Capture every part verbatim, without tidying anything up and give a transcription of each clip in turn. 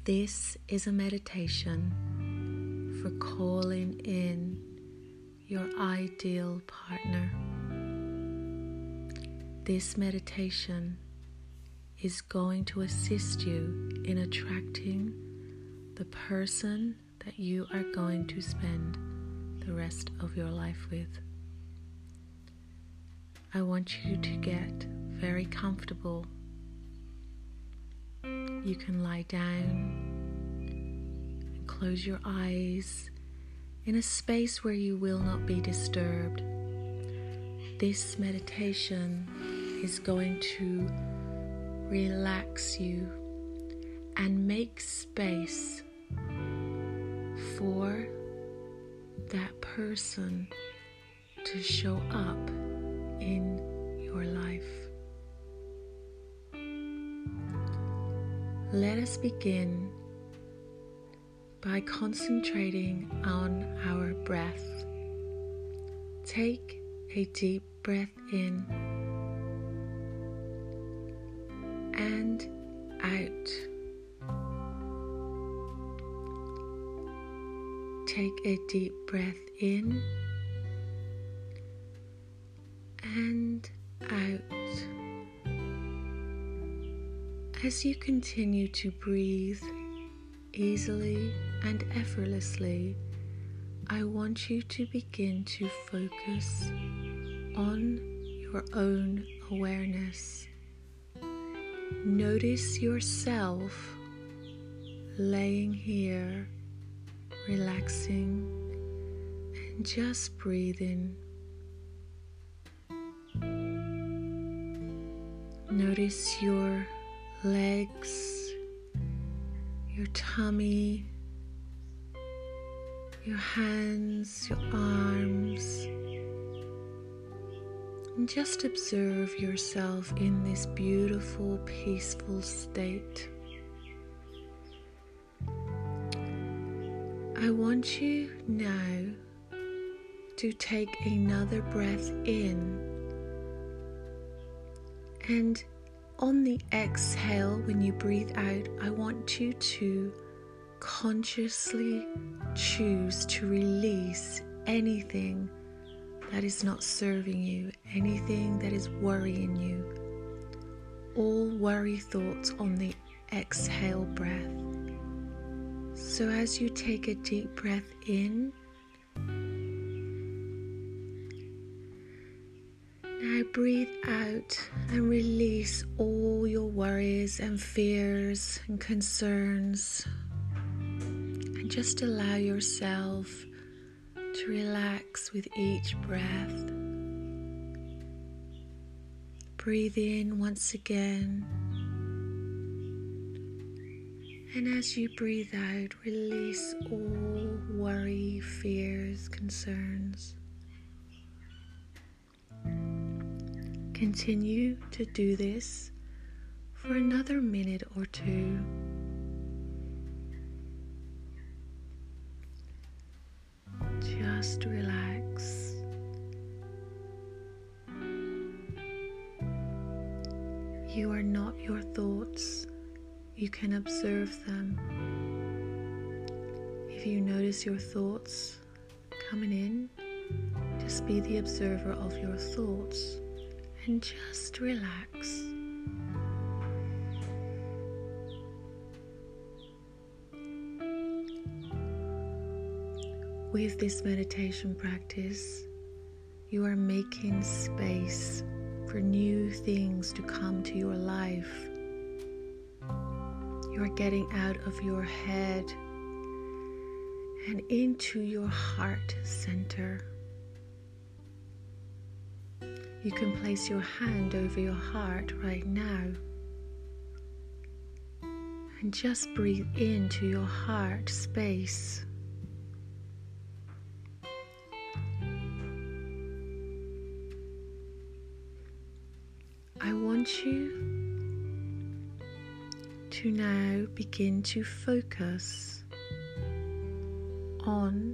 This is a meditation for calling in your ideal partner. This meditation is going to assist you in attracting the person that you are going to spend the rest of your life with. I want you to get very comfortable. You can lie down and close your eyes in a space where you will not be disturbed. This meditation is going to relax you and make space for that person to show up in your life. Let us begin by concentrating on our breath. Take a deep breath in and out. Take a deep breath in and out. As you continue to breathe easily and effortlessly, I want you to begin to focus on your own awareness. Notice yourself laying here, relaxing and just breathing. Notice your legs, your tummy, your hands, your arms, and just observe yourself in this beautiful, peaceful state. I want you now to take another breath in, and on the exhale, when you breathe out, I want you to consciously choose to release anything that is not serving you, anything that is worrying you. All worry thoughts on the exhale breath. So as you take a deep breath in, now breathe out and release all your worries and fears and concerns, and just allow yourself to relax with each breath. Breathe in once again, and as you breathe out, release all worry, fears, concerns. Continue to do this for another minute or two. Just relax. You are not your thoughts. You can observe them. If you notice your thoughts coming in, just be the observer of your thoughts. And just relax. With this meditation practice, you are making space for new things to come to your life. You are getting out of your head and into your heart center. You can place your hand over your heart right now and just breathe into your heart space. I want you to now begin to focus on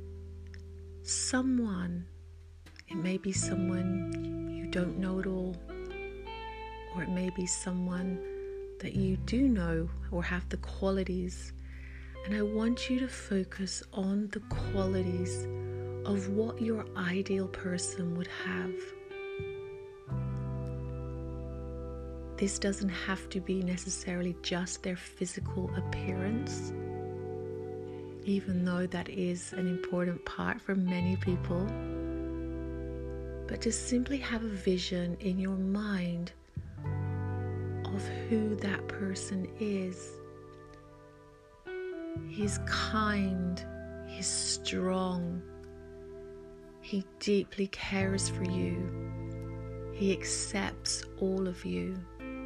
someone. It may be someone you don't know at all, or it may be someone that you do know or have the qualities. And I want you to focus on the qualities of what your ideal person would have. This doesn't have to be necessarily just their physical appearance, even though that is an important part for many people. But to simply have a vision in your mind of who that person is. He's kind, he's strong, he deeply cares for you, he accepts all of you.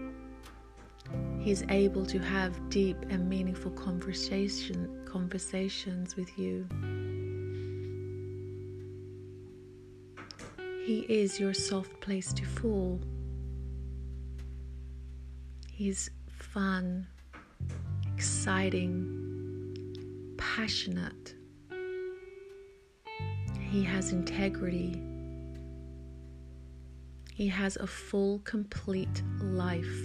He's able to have deep and meaningful conversation, conversations with you. He is your soft place to fall. He's fun, exciting, passionate. He has integrity. He has a full, complete life.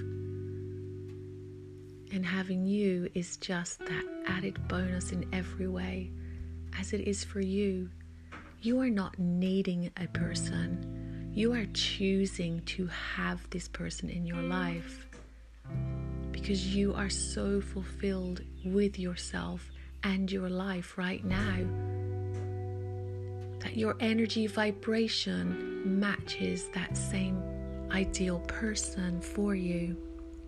And having you is just that added bonus in every way, as it is for you. You are not needing a person. You are choosing to have this person in your life because you are so fulfilled with yourself and your life right now that your energy vibration matches that same ideal person for you.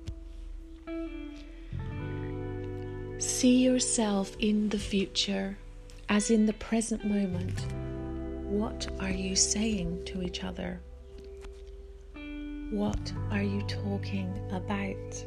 See yourself in the future as in the present moment. What are you saying to each other? What are you talking about?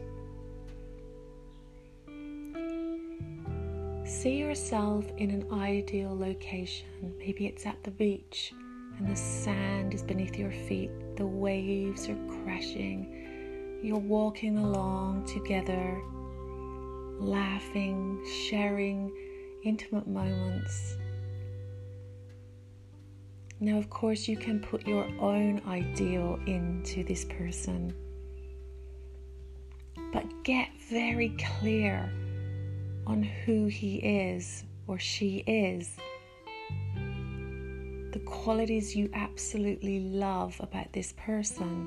See yourself in an ideal location. Maybe it's at the beach and the sand is beneath your feet. The waves are crashing. You're walking along together, laughing, sharing intimate moments. Now, of course, you can put your own ideal into this person, but get very clear on who he is or she is, the qualities you absolutely love about this person.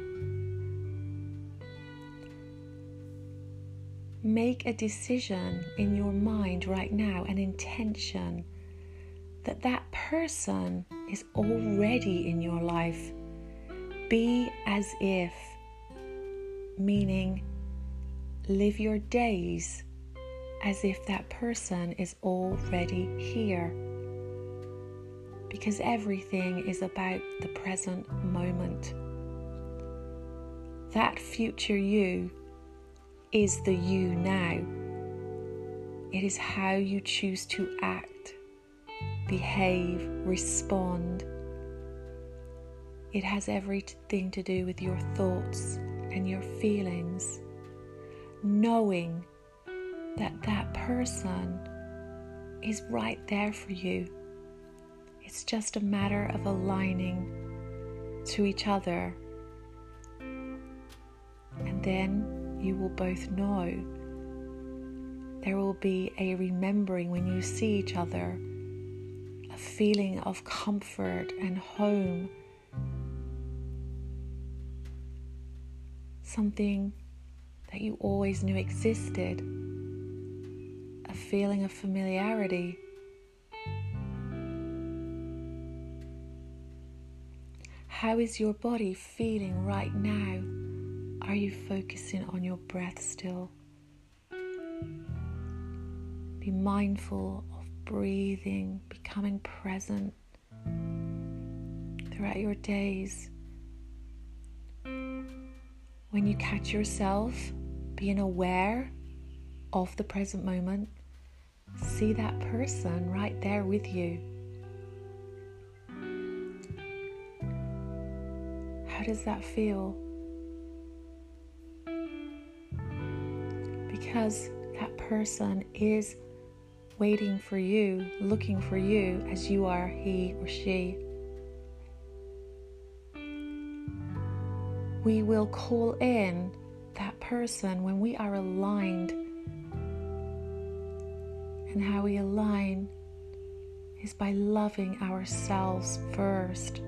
Make a decision in your mind right now, an intention that that person is already in your life. Be as if, meaning live your days as if that person is already here. Because everything is about the present moment. That future you is the you now. It is how you choose to act, behave, respond. It has everything to do with your thoughts and your feelings. Knowing that that person is right there for you. It's just a matter of aligning to each other. And then you will both know. There will be a remembering when you see each other, a feeling of comfort and home. Something that you always knew existed. A feeling of familiarity. How is your body feeling right now? Are you focusing on your breath still? Be mindful of breathing, becoming present throughout your days. When you catch yourself being aware of the present moment, see that person right there with you. How does that feel? Because that person is waiting for you, looking for you as you are he or she. We will call in that person when we are aligned. And how we align is by loving ourselves first,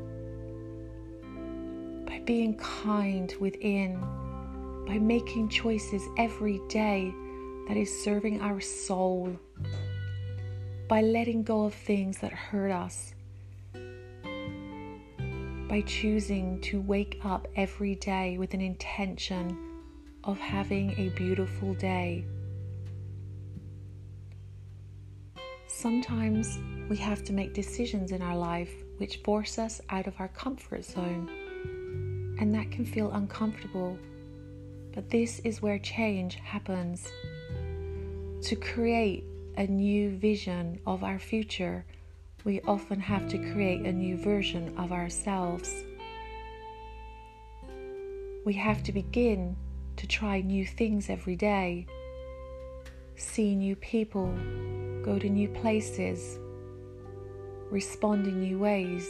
by being kind within, by making choices every day that is serving our soul, by letting go of things that hurt us, by choosing to wake up every day with an intention of having a beautiful day. Sometimes we have to make decisions in our life which force us out of our comfort zone, and that can feel uncomfortable. But this is where change happens. To create a new vision of our future, we often have to create a new version of ourselves. We have to begin to try new things every day, see new people, go to new places, respond in new ways.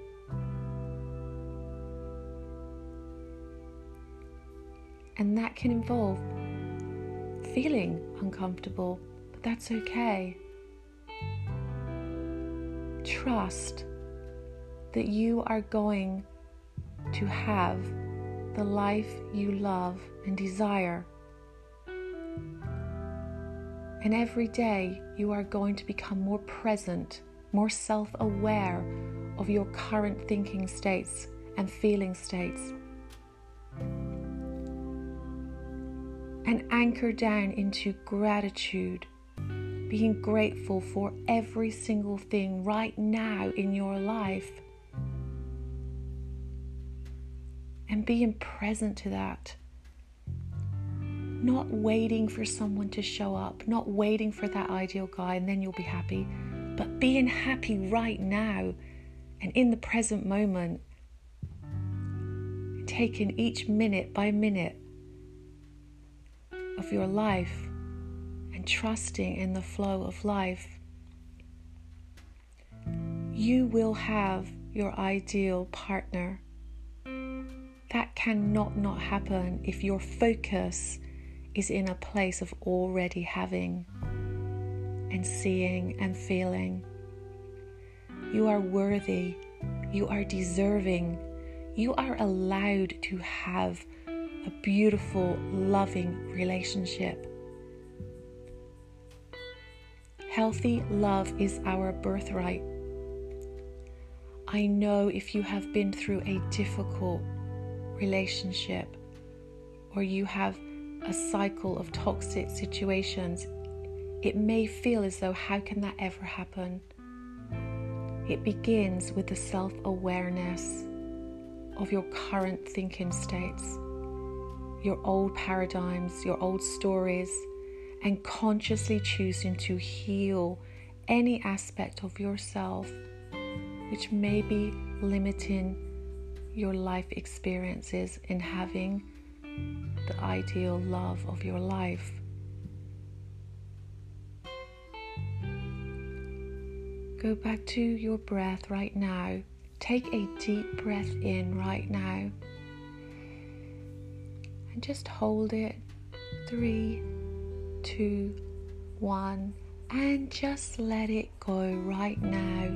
And that can involve feeling uncomfortable, but that's okay. Trust that you are going to have the life you love and desire. And every day you are going to become more present, more self-aware of your current thinking states and feeling states. And anchor down into gratitude, being grateful for every single thing right now in your life. And being present to that. Not waiting for someone to show up, not waiting for that ideal guy and then you'll be happy, but being happy right now and in the present moment. Taking each minute by minute of your life and trusting in the flow of life. You will have your ideal partner. That cannot not happen if your focus is in a place of already having and seeing and feeling. You are worthy. You are deserving. You are allowed to have a beautiful, loving relationship. Healthy love is our birthright. I know if you have been through a difficult relationship or you have a cycle of toxic situations, it may feel as though, how can that ever happen? It begins with the self-awareness of your current thinking states, your old paradigms, your old stories, and consciously choosing to heal any aspect of yourself which may be limiting your life experiences in having the ideal love of your life. Go back to your breath right now. Take a deep breath in right now. And just hold it. Three, two, one. And just let it go right now.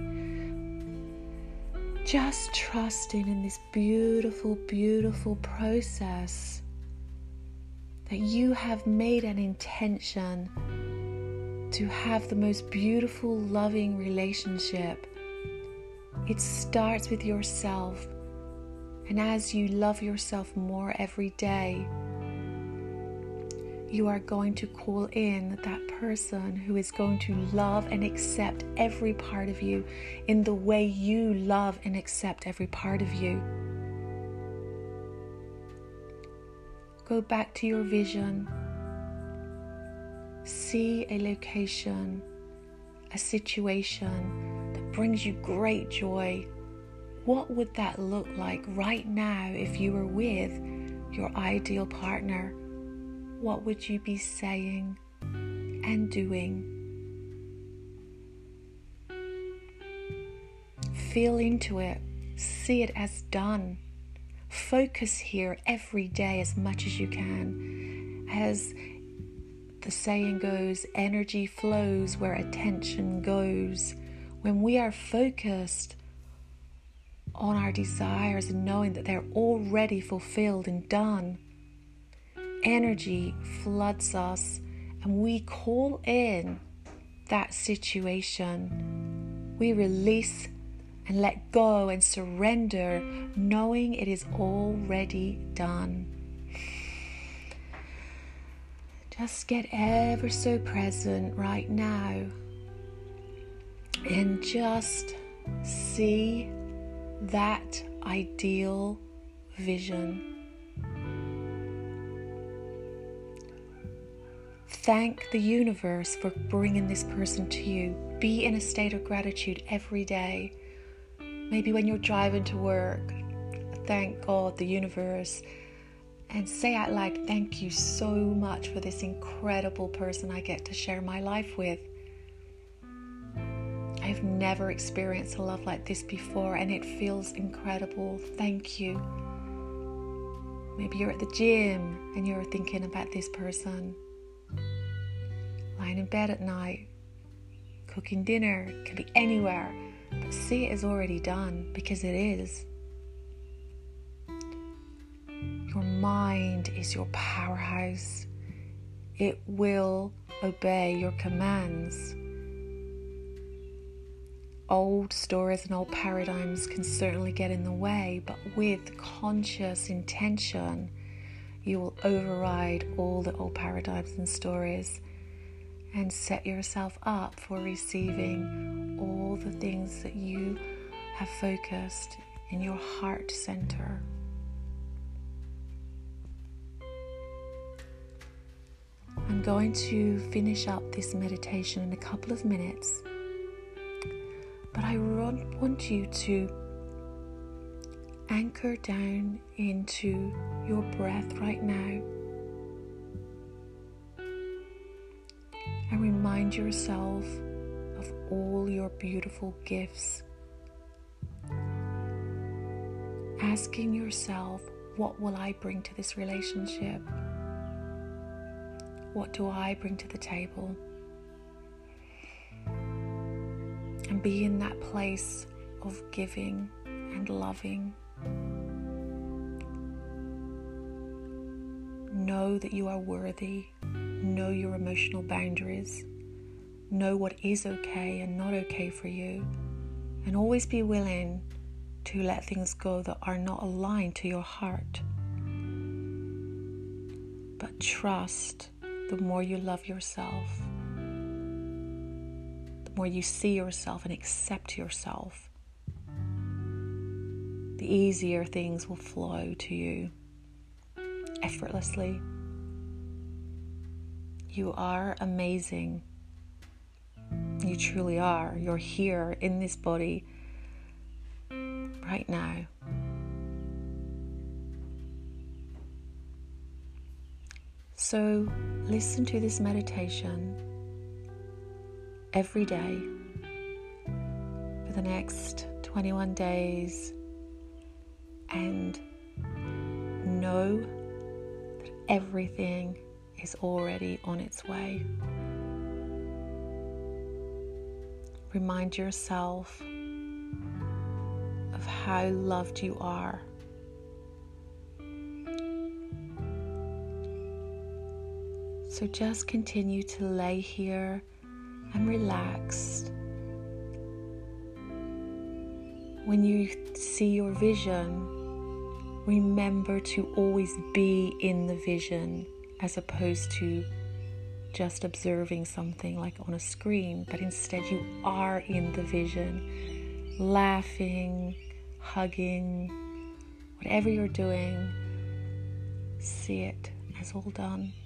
Just trusting in this beautiful, beautiful process that you have made an intention to have the most beautiful, loving relationship. It starts with yourself, and as you love yourself more every day, you are going to call in that person who is going to love and accept every part of you in the way you love and accept every part of you. Go back to your vision. See a location, a situation that brings you great joy. What would that look like right now if you were with your ideal partner? What would you be saying and doing? Feel into it. See it as done. Focus here every day as much as you can. As the saying goes, energy flows where attention goes. When we are focused on our desires and knowing that they're already fulfilled and done, energy floods us and we call in that situation. We release and let go and surrender, knowing it is already done. Just get ever so present right now and just see that ideal vision. Thank the universe for bringing this person to you. Be in a state of gratitude every day. Maybe when you're driving to work, thank God, the universe, and say out loud, thank you so much for this incredible person I get to share my life with. I've never experienced a love like this before and it feels incredible. Thank you. Maybe you're at the gym and you're thinking about this person. Lying in bed at night, cooking dinner, it can be anywhere. But see it is already done, because it is. Your mind is your powerhouse. It will obey your commands. Old stories and old paradigms can certainly get in the way, but with conscious intention, you will override all the old paradigms and stories and set yourself up for receiving all the things that you have focused in your heart center. I'm going to finish up this meditation in a couple of minutes, but I want you to anchor down into your breath right now and remind yourself of all your beautiful gifts. Asking yourself, what will I bring to this relationship? What do I bring to the table? And be in that place of giving and loving. Know that you are worthy. Know your emotional boundaries. Know what is okay and not okay for you. And always be willing to let things go that are not aligned to your heart. But trust, the more you love yourself, the more you see yourself and accept yourself, the easier things will flow to you effortlessly. You are amazing. You truly are. You're here in this body right now. So listen to this meditation every day for the next twenty-one days and know that everything is already on its way. Remind yourself of how loved you are. So just continue to lay here and relax. When you see your vision, remember to always be in the vision as opposed to just observing something like on a screen, but instead you are in the vision, laughing, hugging, whatever you're doing, see it as all done.